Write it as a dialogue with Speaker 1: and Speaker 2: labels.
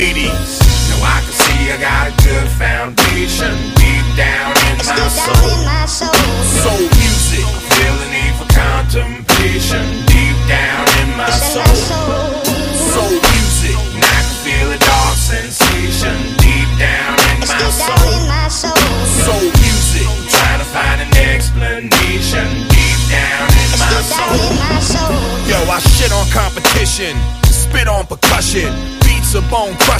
Speaker 1: 80s. Now I can see I got a good foundation deep down in my soul. Soul music, feel the need for contemplation deep down in my soul. Soul music, and I can feel a dark sensation deep down in my soul. Soul music, trying to find an explanation deep down in my soul. Yo, I shit on competition, spit on percussion, beats a bone crush.